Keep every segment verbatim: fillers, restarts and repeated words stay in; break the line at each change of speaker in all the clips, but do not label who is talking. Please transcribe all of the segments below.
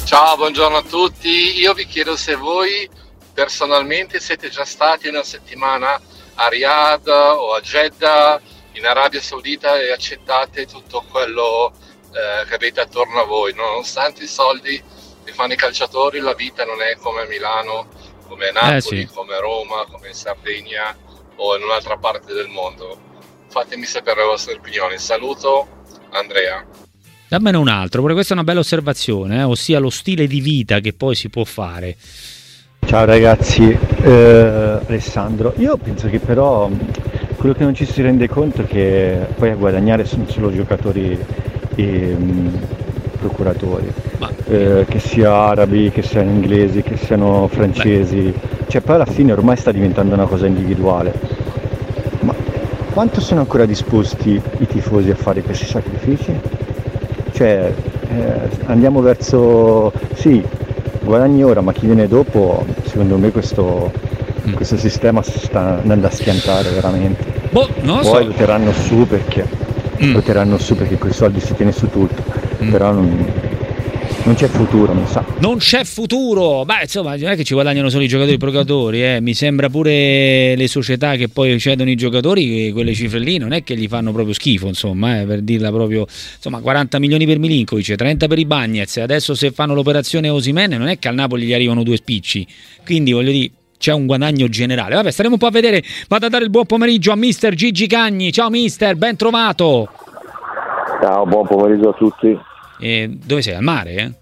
Ciao, buongiorno a tutti. Io vi chiedo se voi personalmente siete già stati una settimana a Riyadh o a Jeddah in Arabia Saudita e accettate tutto quello eh, che avete attorno a voi. Nonostante i soldi che fanno i calciatori, la vita non è come a Milano, come a Napoli,
Eh sì.
come a Roma, come in Sardegna o in un'altra parte del mondo. Fatemi sapere le vostre opinioni. Saluto, Andrea.
Dammene un altro, perché questa è una bella osservazione, eh? Ossia lo stile di vita che poi si può fare.
Ciao ragazzi, eh, Alessandro, io penso che però quello che non ci si rende conto è che poi a guadagnare sono solo giocatori e mh, procuratori,
Ma
eh, che sia arabi, che siano inglesi, che siano francesi, cioè poi alla fine ormai sta diventando una cosa individuale. Ma quanto sono ancora disposti i tifosi a fare questi sacrifici? Cioè, eh, andiamo verso, sì, guadagni ora, ma chi viene dopo, secondo me questo,
Mm.
questo sistema si sta andando a schiantare veramente.
boh, non lo
Poi
so.
lo terranno su perché,
Mm.
lo terranno su perché con i soldi si tiene su tutto,
Mm.
però non, non c'è futuro, mi sa.
Non c'è futuro. Beh, insomma, non è che ci guadagnano solo i giocatori e i procuratori, eh. Mi sembra pure le società che poi cedono i giocatori, che quelle cifre lì non è che gli fanno proprio schifo, insomma, eh, per dirla proprio. Insomma, quaranta milioni per Milinkovic, trenta per i Bagnez, adesso se fanno l'operazione Osimhen non è che al Napoli gli arrivano due spicci. Quindi voglio dire, c'è un guadagno generale. Vabbè, staremo un po' a vedere. Vado a dare il buon pomeriggio a mister Gigi Cagni. Ciao mister, ben trovato.
Ciao, buon pomeriggio a tutti.
E dove sei? Al mare, eh?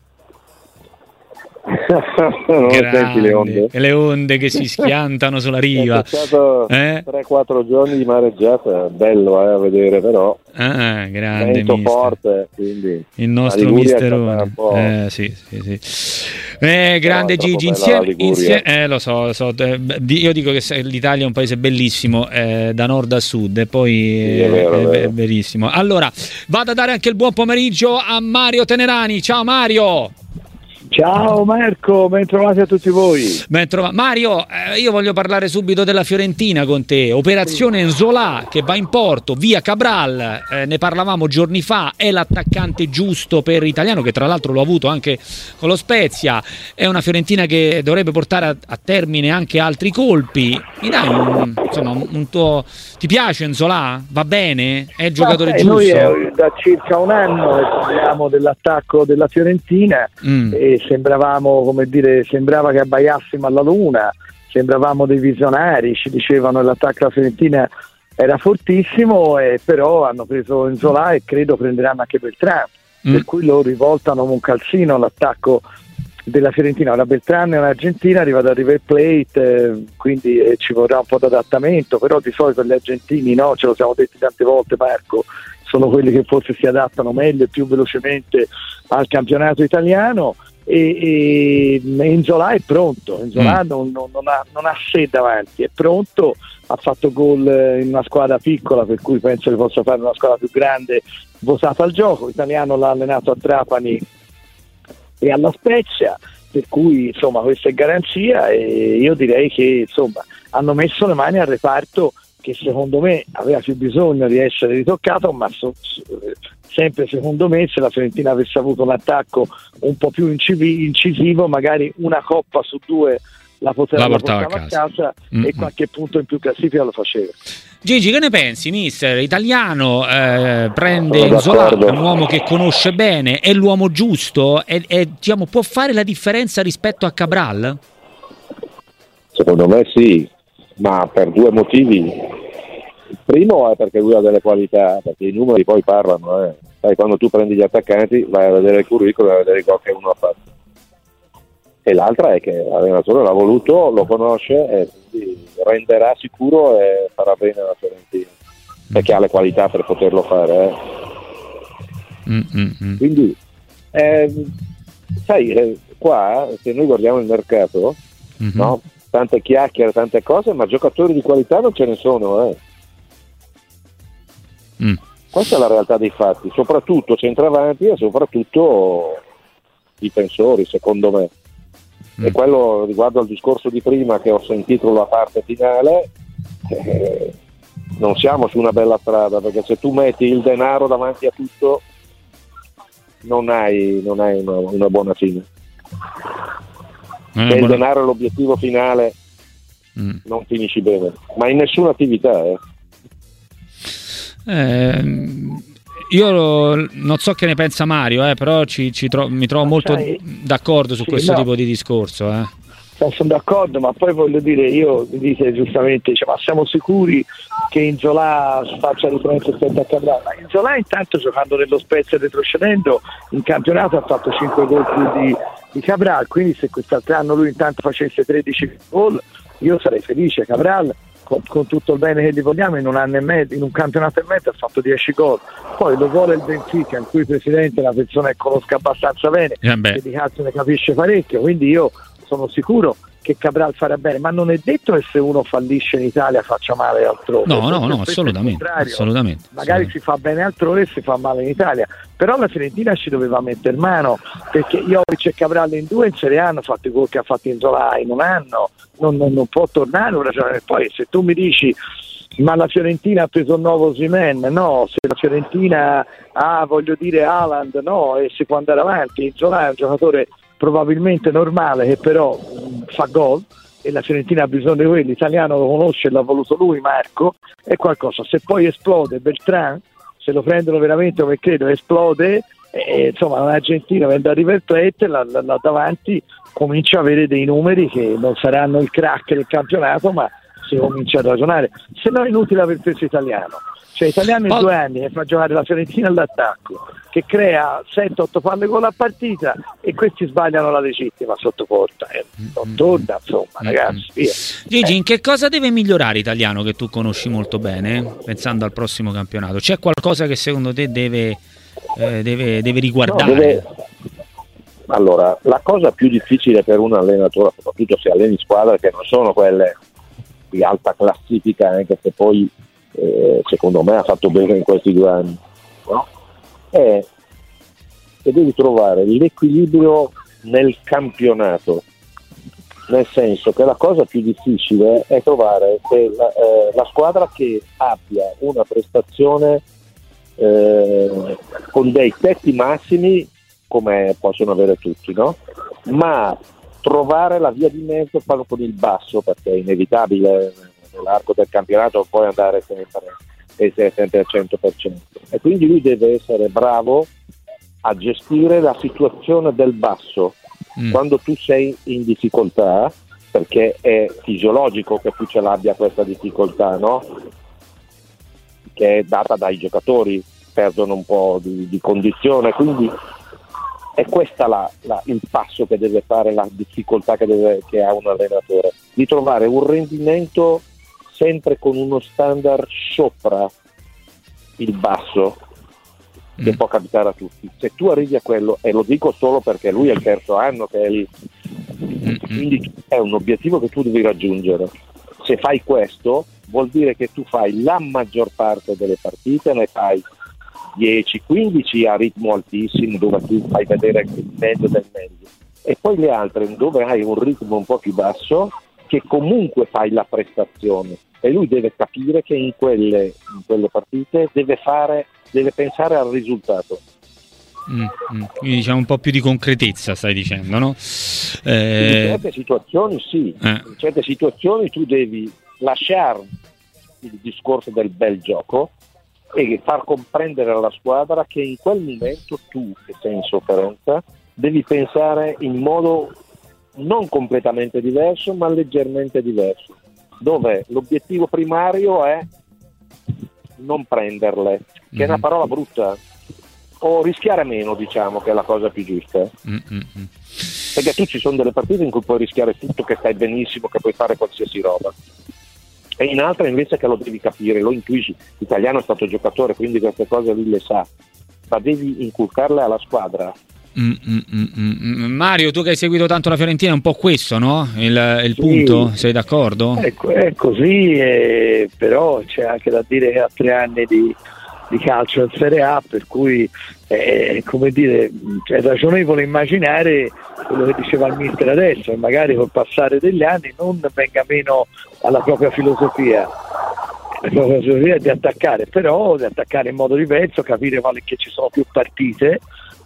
Non
Grande.
senti le onde?
E le onde che si schiantano sulla riva.
È stato
Eh?
tre quattro giorni di mareggiata, bello eh, a vedere però.
Ah, grande
Vento
mister.
forte, quindi
Il nostro
la Liguria è stata
misterone.
un po'-
Eh, sì, sì, sì. Eh, grande
troppo
Gigi,
bella
insieme,
la Liguria.
insieme eh, lo so, lo so, eh, di- io dico che se- l'Italia è un paese bellissimo, eh, da nord a sud, e poi
Sì, è
eh,
vero, è
è,
vero.
è verissimo. Allora, vado a dare anche il buon pomeriggio a Mario Tenerani. Ciao Mario.
Ciao Marco, ben trovati a tutti voi.
Ben trova- Mario, eh, io voglio parlare subito della Fiorentina con te. Operazione Nzola che va in porto via Cabral, eh, ne parlavamo giorni fa, è l'attaccante giusto per Italiano, che tra l'altro l'ho avuto anche con lo Spezia. È una Fiorentina che dovrebbe portare a, a termine anche altri colpi. Mi dai un, insomma, un, un tuo... Ti piace Nzola? Va bene? È il giocatore
Vabbè, noi
giusto?
eh, da circa un anno parliamo dell'attacco della Fiorentina
Mm.
e sembravamo, come dire, sembrava che abbaiassimo alla luna, sembravamo dei visionari, ci dicevano che l'attacco della Fiorentina era fortissimo, e però hanno preso Nzola e credo prenderanno anche Beltrán,
Mm.
per cui loro rivoltano con un calzino l'attacco della Fiorentina. Ora Beltrán è un'argentina, arriva da River Plate, eh, quindi eh, ci vorrà un po' di adattamento, però di solito gli argentini, no, ce lo siamo detti tante volte Marco, sono quelli che forse si adattano meglio e più velocemente al campionato italiano, e, e Nzola è pronto. Nzola
Mm.
non, non, non ha, non ha sé davanti, è pronto, ha fatto gol in una squadra piccola, per cui penso che possa fare una squadra più grande votata al gioco. Italiano l'ha allenato a Trapani e alla Spezia, per cui insomma questa è garanzia, e io direi che insomma hanno messo le mani al reparto che secondo me aveva più bisogno di essere ritoccato, ma so, so- sempre secondo me se la Fiorentina avesse avuto un attacco un po' più incivi- incisivo, magari una coppa su due la poteva,
La
la
portava
portava
a
a
casa.
casa,
Mm-mm.
e qualche punto in più classifica lo faceva.
Gigi, che ne pensi, mister? Italiano, eh, prende
Sono
Nzola,
d'accordo.
è un uomo che conosce bene, è l'uomo giusto, e, e, diciamo, può fare la differenza rispetto a Cabral?
Secondo me sì, ma per due motivi. Il primo è perché lui ha delle qualità, perché i numeri poi parlano. Eh. Sai, quando tu prendi gli attaccanti vai a vedere il curriculum, vai a vedere i gol che uno ha fatto. E l'altra è che l'allenatore l'ha voluto, lo conosce e quindi renderà sicuro e farà bene alla Fiorentina, perché ha le qualità per poterlo fare. Eh.
Mm-mm.
Quindi, ehm, sai, eh, qua se noi guardiamo il mercato,
Mhm.
no? Tante chiacchiere, tante cose, ma giocatori di qualità non ce ne sono. Eh.
Mm.
Questa è la realtà dei fatti, soprattutto centravanti e soprattutto difensori, secondo me.
Mm.
E quello riguardo al discorso di prima che ho sentito la parte finale, eh, non siamo su una bella strada, perché se tu metti il denaro davanti a tutto non hai, non hai una, una buona fine. Se il denaro è l'obiettivo finale, mm. non finisci bene, ma in nessuna attività. Eh.
Eh, io non so che ne pensa Mario, eh, però ci, ci tro- mi trovo molto sai, d'accordo su sì, questo no. tipo di discorso. Eh.
Sono d'accordo, ma poi voglio dire, io dite giustamente, cioè, ma siamo sicuri che Inzola faccia differenza rispetto a Cabral? Ma Inzola intanto giocando nello Spezia retrocedendo in campionato ha fatto cinque gol più di, di Cabral, quindi se quest'altro anno lui intanto facesse tredici gol io sarei felice. Cabral con, con tutto il bene che gli vogliamo in un anno e mezzo, in un campionato e mezzo ha fatto dieci gol, poi lo vuole il Benfica in cui il presidente è una persona che conosca abbastanza bene, eh che di calcio ne capisce parecchio, quindi io sono sicuro che Cabral farà bene, ma non è detto che se uno fallisce in Italia faccia male altrove.
No, no, no, assolutamente, assolutamente.
Magari
assolutamente.
si fa bene altrove e si fa male in Italia, però la Fiorentina ci doveva mettere mano, perché Jovic e Cabral in due in Serie A hanno fatto i gol che ha fatto Inzola in un anno, non, non, non può tornare un ragionamento. Poi se tu mi dici ma la Fiorentina ha preso un nuovo Osimhen, no, se la Fiorentina ha, voglio dire, Haaland, no, e si può andare avanti. Inzola è un giocatore probabilmente normale che però mh, fa gol e la Fiorentina ha bisogno di quelli, l'italiano lo conosce, l'ha voluto lui, Marco, è qualcosa. Se poi esplode Bertrand, se lo prendono veramente come credo esplode, e, insomma l'Argentina vende a River Plate, là, là, là davanti comincia a avere dei numeri che non saranno il crack del campionato, ma si comincia a ragionare, se no è inutile aver preso italiano. Cioè italiano in due anni che fa giocare la Fiorentina all'attacco, che crea sette otto palle gol a partita e questi sbagliano la legittima sotto porta, eh, non torna, insomma, ragazzi, via.
Gigi,
eh.
in che cosa deve migliorare Italiano, che tu conosci molto bene, pensando al prossimo campionato? C'è qualcosa che secondo te deve, eh, deve, deve riguardare?
No, deve... Allora, la cosa più difficile per un allenatore, soprattutto se alleni squadre che non sono quelle di alta classifica, anche se poi Eh, secondo me ha fatto bene in questi due anni, no? È che devi trovare l'equilibrio nel campionato, nel senso che la cosa più difficile è trovare che la, eh, la squadra che abbia una prestazione eh, con dei tetti massimi come possono avere tutti, no? Ma trovare la via di mezzo proprio con il basso, perché è inevitabile nell'arco del campionato puoi andare sempre, essere sempre al cento per cento, e quindi lui deve essere bravo a gestire la situazione del basso mm. quando tu sei in difficoltà, perché è fisiologico che tu ce l'abbia questa difficoltà, no? Che è data dai giocatori, perdono un po' di, di condizione, quindi è questa la, la, il passo che deve fare, la difficoltà che, deve, che ha un allenatore, di trovare un rendimento sempre con uno standard sopra il basso, che mm. può capitare a tutti. Se tu arrivi a quello, e lo dico solo perché lui è il terzo anno che è lì, mm. quindi è un obiettivo che tu devi raggiungere. Se fai questo vuol dire che tu fai la maggior parte delle partite, ne fai dieci quindici a ritmo altissimo, dove tu fai vedere il meglio del meglio, e poi le altre dove hai un ritmo un po' più basso, che comunque fai la prestazione, e lui deve capire che in quelle, in quelle partite deve fare, deve pensare al risultato.
Mm, mm. Quindi diciamo un po' più di concretezza, stai dicendo, no? Eh...
In certe situazioni sì, eh. in certe situazioni tu devi lasciare il discorso del bel gioco e far comprendere alla squadra che in quel momento tu, che sei in sofferenza, devi pensare in modo non completamente diverso, ma leggermente diverso, dove l'obiettivo primario è non prenderle, che mm-hmm. è una parola brutta, o rischiare meno, diciamo, che è la cosa più giusta. Mm-hmm. Perché tu ci sono delle partite in cui puoi rischiare tutto, che stai benissimo, che puoi fare qualsiasi roba, e in altre invece che lo devi capire, lo intuisci. L'italiano è stato giocatore, quindi queste cose lui le sa, ma devi inculcarle alla squadra.
Mm, mm, mm, mm. Mario, tu che hai seguito tanto la Fiorentina, è un po' questo, no? Il, il sì, punto, sei d'accordo?
È, è così, eh, però c'è anche da dire che ha tre anni di, di calcio in Serie A, per cui eh, come dire, è ragionevole immaginare quello che diceva il mister adesso, e magari col passare degli anni non venga meno alla propria filosofia. La propria filosofia è di attaccare, però di attaccare in modo diverso, capire quale che ci sono più partite,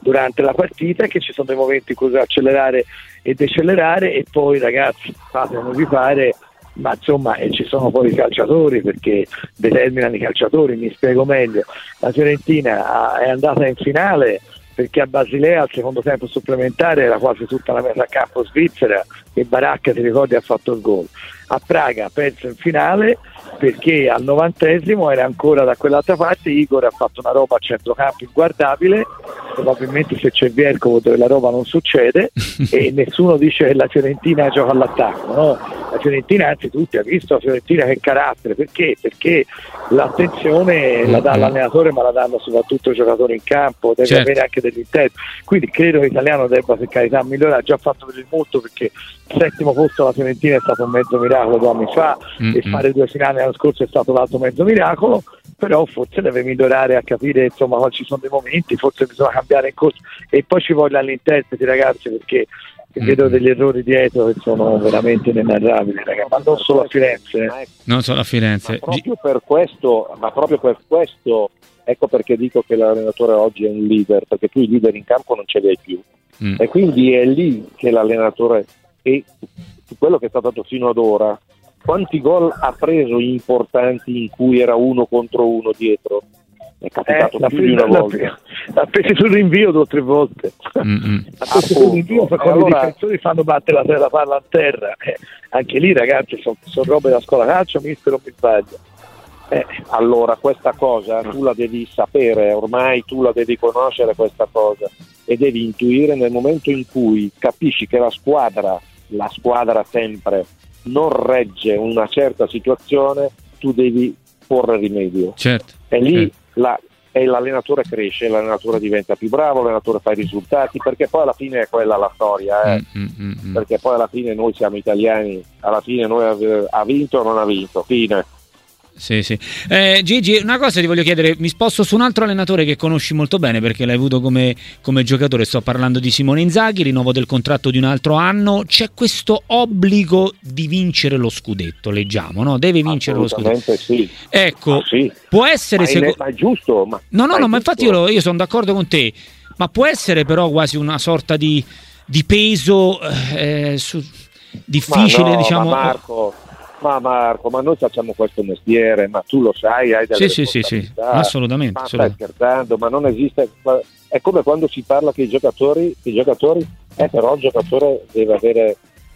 durante la partita, e che ci sono dei momenti in cui bisogna accelerare e decelerare, e poi ragazzi fate non vi pare, ma insomma e ci sono poi i calciatori, perché determinano i calciatori. Mi spiego meglio: la Fiorentina ha, è andata in finale perché a Basilea al secondo tempo supplementare era quasi tutta la mesa a campo svizzera e Baracca, ti ricordi, ha fatto il gol. A Praga perso in finale perché al novantesimo era ancora da quell'altra parte, Igor ha fatto una roba a centrocampo inguardabile, probabilmente se c'è Vierco la roba non succede e nessuno dice che la Fiorentina gioca all'attacco, no? La Fiorentina, anzi tutti, ha visto la Fiorentina che carattere, perché? Perché l'attenzione la dà l'allenatore, ma la danno soprattutto i giocatori in campo, deve
certo.
avere anche degli interni, quindi credo che l'italiano debba per carità migliorare, ha già fatto vedere molto, perché il settimo posto alla Fiorentina è stato un mezzo miracolo due anni fa mm-hmm. e fare due finali l'anno scorso è stato l'altro mezzo miracolo, però forse deve migliorare a capire insomma quali ci sono dei momenti, forse bisogna cambiare in corso, e poi ci vogliono gli interpreti, ragazzi, perché mm-hmm. vedo degli errori dietro che sono veramente inenarrabili, ragazzi, ma non solo a Firenze, eh.
non solo a Firenze,
ma proprio per questo, ma proprio per questo ecco perché dico che l'allenatore oggi è un leader, perché tu i leader in campo non ce li hai più mm. e quindi è lì che l'allenatore, e su quello che è stato fatto fino ad ora, quanti gol ha preso importanti in cui era uno contro uno dietro? È capitato
eh,
più di una volta.
Ha preso sul rinvio due o tre volte.
Mm-hmm.
Ha preso sul rinvio quando allora, i difensori fanno battere la, la palla a terra. Eh, anche lì, ragazzi, sono son robe da scuola calcio, mister, non mi sbaglio.
Eh, allora questa cosa tu la devi sapere, ormai tu la devi conoscere questa cosa, e devi intuire nel momento in cui capisci che la squadra, la squadra sempre non regge una certa situazione, tu devi porre rimedio.
Certo.
E lì
certo.
La, e l'allenatore cresce, l'allenatore diventa più bravo, l'allenatore fa i risultati, perché poi alla fine è quella la storia, eh? mm, mm, mm. perché poi alla fine noi siamo italiani, alla fine noi ha, ha vinto o non ha vinto, fine.
Sì, sì. Eh, Gigi, una cosa ti voglio chiedere, mi sposto su un altro allenatore che conosci molto bene perché l'hai avuto come, come giocatore, sto parlando di Simone Inzaghi, rinnovo del contratto di un altro anno, c'è questo obbligo di vincere lo scudetto, leggiamo, no? Deve vincere lo scudetto.
Sì.
Ecco,
ah, sì.
può essere...
Ma,
seco-
ma è giusto. Ma,
no, no,
ma
no, ma
giusto.
infatti io, io sono d'accordo con te, ma può essere però quasi una sorta di, di peso eh, su, difficile,
ma no,
diciamo...
Ma Marco... Ma Marco, ma noi facciamo questo mestiere, ma tu lo sai, hai delle
sì, sì, sì, sì, assolutamente.
Ma
assolutamente.
stai scherzando, ma non esiste. È come quando si parla che i giocatori, i giocatori, eh, però il giocatore deve avere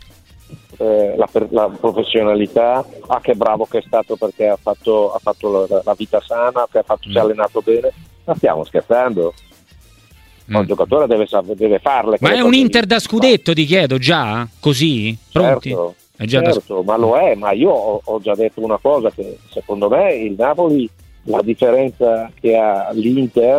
eh, la, la professionalità. Ah, che bravo che è stato perché ha fatto, ha fatto la, la vita sana, che ha fatto, mm. si è allenato bene. Ma stiamo scherzando. Ma il giocatore deve, deve farle.
Ma è un Inter da scudetto, ti chiedo, già? Così? Pronti?
Certo.
È già
certo,
da...
ma lo è, ma io ho, ho già detto una cosa, che secondo me il Napoli, la differenza che ha l'Inter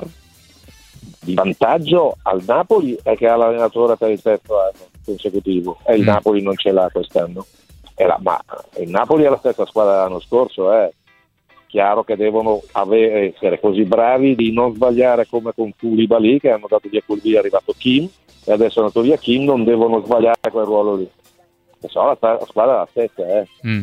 di vantaggio al Napoli è che ha l'allenatore per il terzo anno consecutivo e il mm. Napoli non ce l'ha quest'anno. E la, ma il Napoli è la stessa squadra dell'anno scorso, è chiaro che devono avere, essere così bravi di non sbagliare come con Koulibaly, che hanno dato via Koulibaly, è arrivato Kim e adesso è andato via Kim, non devono sbagliare quel ruolo lì. So, la, la squadra è la stessa, eh.
Mm.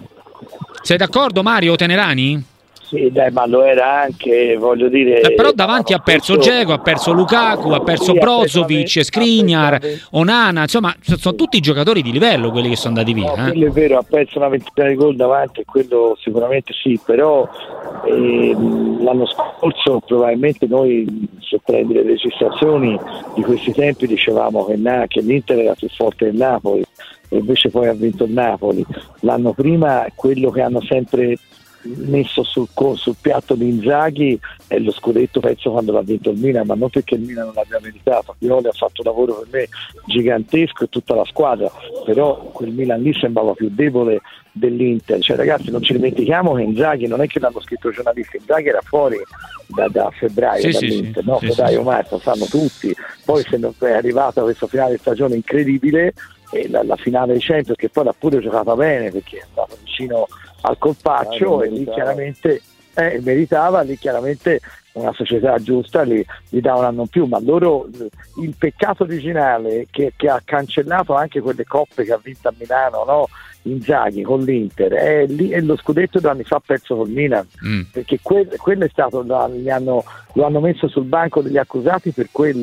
Sei d'accordo, Mario Tenerani?
Sì, dai, ma lo era anche, voglio dire.
Eh, però davanti ha perso Dzeko, ha perso Lukaku, ha perso sì, Brozovic, Skriniar, Onana, insomma, sono tutti giocatori di livello quelli che sono andati via.
No,
eh.
quello è vero, ha perso una ventina di gol davanti, quello sicuramente sì, però eh, l'anno scorso probabilmente noi, se prendi le registrazioni di questi tempi, dicevamo che, na, che l'Inter era più forte del Napoli, e invece poi ha vinto il Napoli. L'anno prima quello che hanno sempre messo sul, sul piatto di Inzaghi è lo scudetto, penso, quando l'ha vinto il Milan, ma non perché il Milan non l'abbia meritato. Pioli ha fatto un lavoro per me gigantesco e tutta la squadra, però quel Milan lì sembrava più debole dell'Inter. Cioè, ragazzi, non ci dimentichiamo che Inzaghi non è che l'hanno scritto giornalisti, Inzaghi era fuori da, da febbraio
sì,
dall'Inter,
sì,
no?
Sì,
febbraio,
sì.
marzo, sanno tutti. Poi se non è arrivata questa finale di stagione incredibile, e la, la finale di Champions, che poi l'ha pure giocata bene perché è andato vicino al colpaccio, ah, e lì chiaramente eh, meritava, lì chiaramente una società giusta gli, gli dà un anno in più, ma loro il peccato originale che, che ha cancellato anche quelle coppe che ha vinto a Milano, no? Inzaghi con l'Inter, è, lì, è lo scudetto due anni fa perso col Milan, mm. perché quel, quello è stato, lo hanno, lo hanno messo sul banco degli accusati per quello,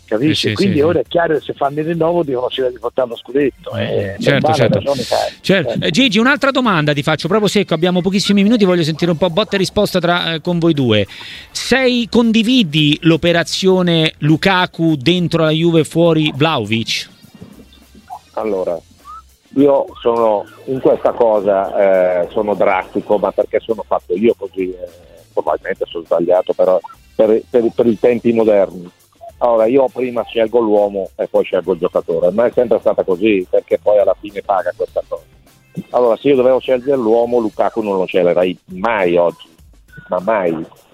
capisci?
Sì, sì,
Quindi
sì,
ora
sì.
è chiaro che se fanno il rinnovo dicono ci devi portare lo scudetto. Eh,
certo,
normale,
certo.
ragione fai.
certo.
Eh.
Eh, Gigi, un'altra domanda ti faccio proprio secco, abbiamo pochissimi minuti, voglio sentire un po' botta e risposta tra, eh, con voi due. Sei condividi l'operazione Lukaku dentro la Juve fuori Vlahovic?
Allora, io sono in questa cosa eh, sono drastico, ma perché sono fatto io così, eh, probabilmente sono sbagliato, però per, per, per i tempi moderni. Allora, io prima scelgo l'uomo e poi scelgo il giocatore, ma è sempre stata così, perché poi alla fine paga questa cosa. Allora, se io dovevo scegliere l'uomo, Lukaku non lo sceglierei mai oggi, ma mai.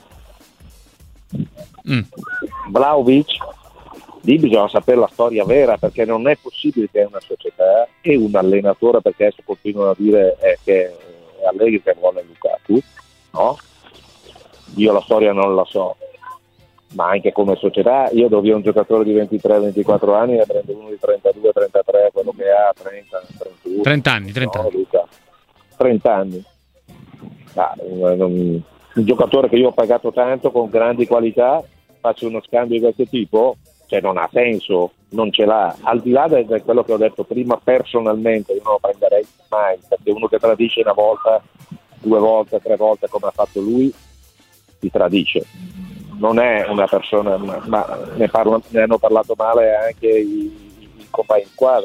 Mm.
Vlahovic, lì bisogna sapere la storia vera, perché non è possibile che una società e un allenatore, perché adesso continuano a dire eh, che è Allegri che vuole Lukaku, no? Io la storia non la so, ma anche come società io do via un giocatore di ventitré ventiquattro anni e prendo uno di trentadue trentatré, quello che ha trenta trentuno,
trenta anni, trenta
no,
anni.
Luca, trenta anni. Ah, un, un giocatore che io ho pagato tanto con grandi qualità, faccio uno scambio di questo tipo, cioè non ha senso, non ce l'ha. Al di là di quello che ho detto prima, personalmente io non lo prenderei mai, perché uno che tradisce una volta, due volte, tre volte come ha fatto lui, ti tradisce. Non è una persona, ma, ma ne, parlo, ne hanno parlato male anche i, i compagni in squadra.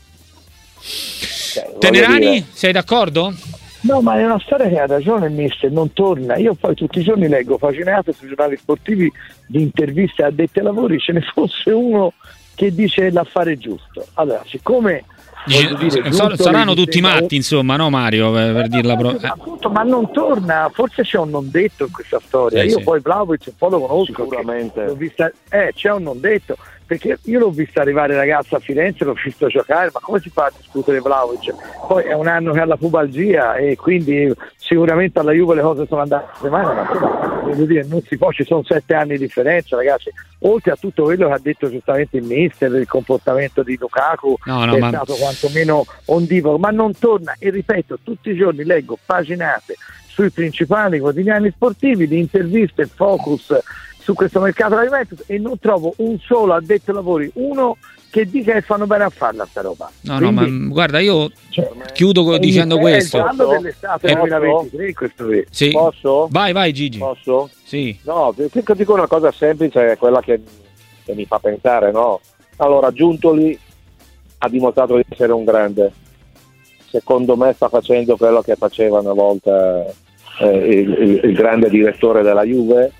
Cioè,
Tenerani,
dire...
sei d'accordo?
No, ma è una storia che ha ragione il mister, non torna. Io poi tutti i giorni leggo paginate sui giornali sportivi di interviste addetti ai lavori, ce ne fosse uno che dice l'affare giusto. Allora, siccome
Dire,
dire,
saranno tutti
sembra...
matti, insomma, no Mario, per, per dirla pro...
eh. Appunto, ma non torna, forse c'è un non detto in questa storia.
Sì,
Io
sì.
poi Vlahovic un po' lo conosco,
sicuramente
l'ho vista... eh, c'è un non detto, perché io l'ho visto arrivare ragazzo a Firenze, l'ho visto giocare, ma come si fa a discutere Vlahovic? Poi è un anno che ha la pubalgia e quindi sicuramente alla Juve le cose sono andate male, ma voglio dire, non si può, ci sono sette anni di differenza, ragazzi. Oltre a tutto quello che ha detto giustamente il mister, il comportamento di Lukaku
no, no,
che
ma...
è stato quantomeno ondivoco, ma non torna. E ripeto, tutti i giorni leggo paginate sui principali quotidiani sportivi di interviste, focus su questo mercato della Juventus, e non trovo un solo addetto ai lavori, uno che dica che fanno bene a farla sta roba.
No,
Quindi,
no, ma guarda, io
cioè,
chiudo dicendo
è
questo.
È il giallo dell'estate
Eh,
duemilaventitré questo qui.
Sì.
Posso?
Vai, vai Gigi.
Posso?
Sì.
No, ti dico una cosa semplice, è quella che, che mi fa pensare, no? Allora, Giuntoli ha dimostrato di essere un grande. Secondo me sta facendo quello che faceva una volta eh, il, il, il grande direttore della Juve.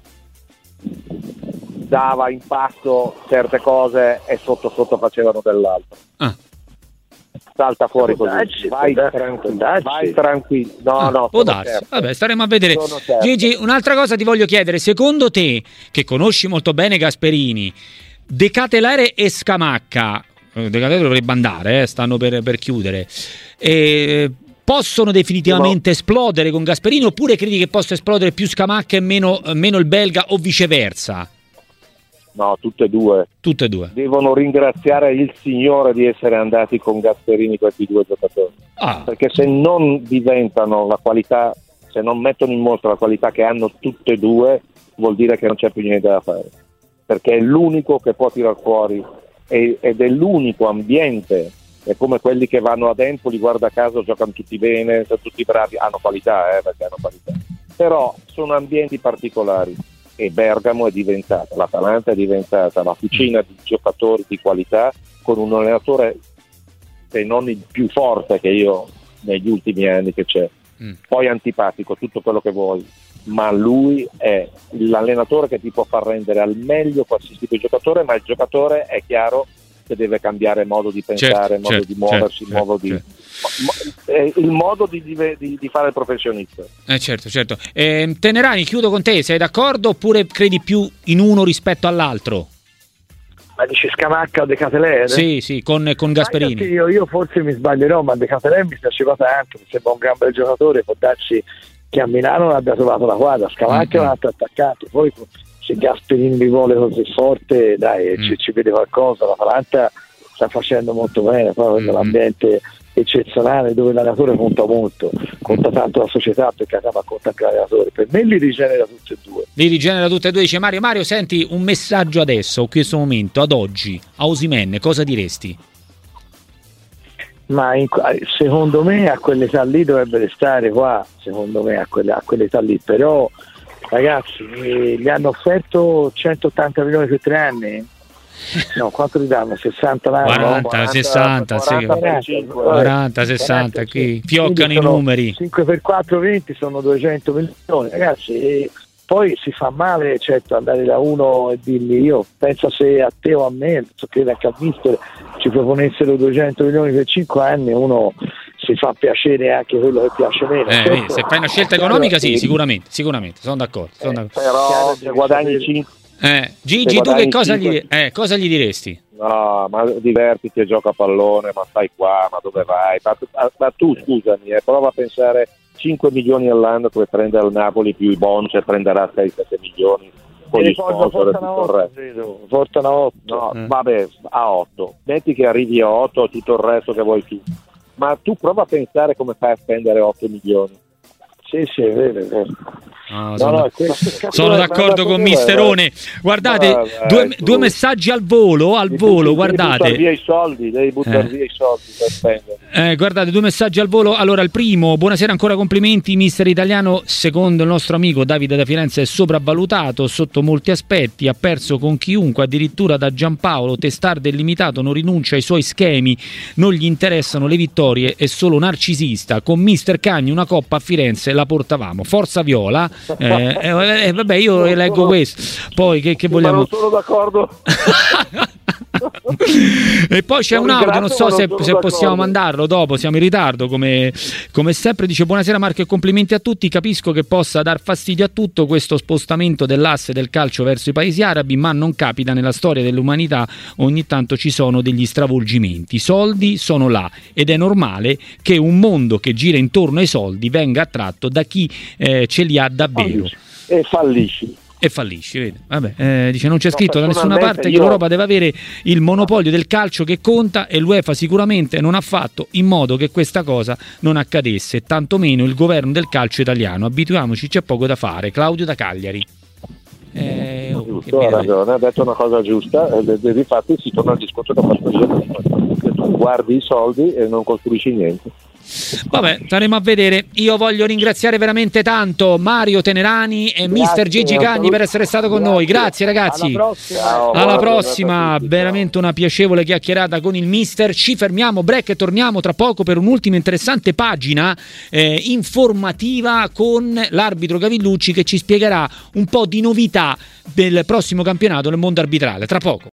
Dava in pasto certe cose e sotto sotto facevano dell'altro.
Ah.
Salta fuori così,
Darci,
vai
darci,
tranquillo,
darci.
vai tranquillo. No,
Ah,
no,
può
sono
darsi.
certo.
Vabbè, staremo a vedere.
Sono certo.
Gigi, un'altra cosa ti voglio chiedere, secondo te, che conosci molto bene Gasperini, De Ketelere e Scamacca, De Ketelere dovrebbe andare, eh, stanno per, per chiudere, eh, possono definitivamente no. esplodere con Gasperini, oppure credi che possa esplodere più Scamacca e meno, meno il belga, o viceversa?
No, tutte e due.
Tutte e due.
Devono ringraziare il Signore di essere andati con Gasperini questi due giocatori.
Ah.
Perché se non diventano la qualità, se non mettono in mostra la qualità che hanno tutte e due, vuol dire che non c'è più niente da fare. Perché è l'unico che può tirar fuori ed è l'unico ambiente. È come quelli che vanno ad Empoli, guarda caso, giocano tutti bene, sono tutti bravi, hanno qualità, eh, perché hanno qualità. Però sono ambienti particolari. E Bergamo è diventata, l'Atalanta è diventata la fucina di giocatori di qualità, con un allenatore, se non il più forte che io negli ultimi anni che c'è, mm. poi antipatico, tutto quello che vuoi, ma lui è l'allenatore che ti può far rendere al meglio qualsiasi tipo di giocatore, ma il giocatore è chiaro che deve cambiare modo di pensare,
certo,
modo
certo,
di muoversi,
certo,
modo di...
certo.
il modo di, di, di fare il professionista.
Eh certo, certo. Eh, Tenerani, chiudo con te, sei d'accordo oppure credi più in uno rispetto all'altro?
Ma dici Scamacca o De Ketelere?
Sì, sì, con, con Gasperini.
Ah, io, io forse mi sbaglierò, ma De Ketelere mi piaceva tanto, mi sembra un gran bel giocatore, può darsi che a Milano non abbia trovato la quadra, Scamacca è un altro attaccante, poi se Gasperini vi vuole così forte, dai, mm. ci, ci vede qualcosa, l'Atalanta sta facendo molto bene, poi mm. l'ambiente eccezionale dove l'allenatore conta molto, conta tanto la società perché ma conta anche l'allenatore. Per me li rigenera tutti e due.
Li rigenera tutti e due, dice Mario. Mario, senti un messaggio adesso, in questo momento, ad oggi, a Osimhen, cosa diresti?
Ma in, secondo me a quell'età lì dovrebbe restare qua, secondo me a, quelle, a quell'età lì, però ragazzi eh, gli hanno offerto centottanta milioni per tre anni. No, quanto li danno? sessanta l'anno?
quaranta, quaranta, sessanta, quaranta, sì. quaranta, sessanta, qui fioccano i numeri.
cinque per quattro, venti sono duecento milioni, ragazzi. E poi si fa male, certo, andare da uno e dirgli, io penso se a te o a me, so che anche al mister ci proponessero duecento milioni per cinque anni, uno si fa piacere anche quello che piace meno.
Eh,
certo,
se fai una scelta economica, sì, sicuramente, sicuramente, sono d'accordo. Sono
eh,
d'accordo.
Però se guadagni cinque.
Eh, Gigi, tu che cosa gli, eh, cosa gli diresti?
No, ma divertiti e gioca a pallone, ma stai qua, ma dove vai? Ma, ma, ma tu scusami, eh, prova a pensare cinque milioni all'anno come prende al Napoli più i bonus e prenderà sei sette milioni con gli sponsor e tutto il resto.
Portano otto.
No,
eh.
vabbè, a otto. Metti che arrivi a otto tutto il resto che vuoi tu. Ma tu prova a pensare come fai a spendere otto milioni.
Sì, sì, è vero, è vero.
No, sono,
no, no,
sono d'accordo con Misterone. Guardate,
vai, vai,
due, due messaggi al volo, al
devi,
volo,
devi
guardate.
Devi buttare via i soldi, devi buttare
Eh.
via i soldi per spendere.
Eh, guardate, due messaggi al volo. Allora, il primo, buonasera, ancora complimenti, mister italiano. Secondo il nostro amico Davide da Firenze è sopravvalutato sotto molti aspetti, ha perso con chiunque, addirittura da Giampaolo, testardo illimitato, non rinuncia ai suoi schemi, non gli interessano le vittorie, è solo narcisista. Con mister Cagni una coppa a Firenze la portavamo. Forza Viola. Eh, eh, eh, vabbè, io
non
leggo
sono,
questo. Poi che, che
ma
vogliamo?
non sono d'accordo.
E poi c'è un audio, non so se, se possiamo
d'accordo.
mandarlo dopo, siamo in ritardo come, come sempre. Dice buonasera Marco e complimenti a tutti, capisco che possa dar fastidio a tutto questo spostamento dell'asse del calcio verso i paesi arabi, ma non capita nella storia dell'umanità, ogni tanto ci sono degli stravolgimenti, i soldi sono là ed è normale che un mondo che gira intorno ai soldi venga attratto da chi eh, ce li ha davvero
E fallisci.
e fallisci, vedi? Vabbè, eh, dice non c'è
No,
scritto da nessuna
personalmente
parte che
io-
l'Europa deve avere il monopolio del calcio che conta e l'UEFA sicuramente non ha fatto in modo che questa cosa non accadesse, tantomeno il governo del calcio italiano. Abituiamoci, c'è poco da fare. Claudio da Cagliari. Eh, oh, che
Giusto, ha
vero.
ragione, ha detto una cosa giusta, e difatti si torna al discorso che ho fatto io, che tu guardi i soldi e non costruisci niente.
Vabbè, staremo a vedere. Io voglio ringraziare veramente tanto Mario Tenerani e mister Gigi Cagni per essere stato con noi. Grazie ragazzi.
Alla prossima.
Ciao,
Alla
buona
prossima,
giornata a tutti,
veramente una piacevole chiacchierata con il mister. Ci fermiamo, break, e torniamo tra poco per un'ultima interessante pagina eh, informativa con l'arbitro Gavillucci che ci spiegherà un po' di novità del prossimo campionato nel mondo arbitrale. Tra poco.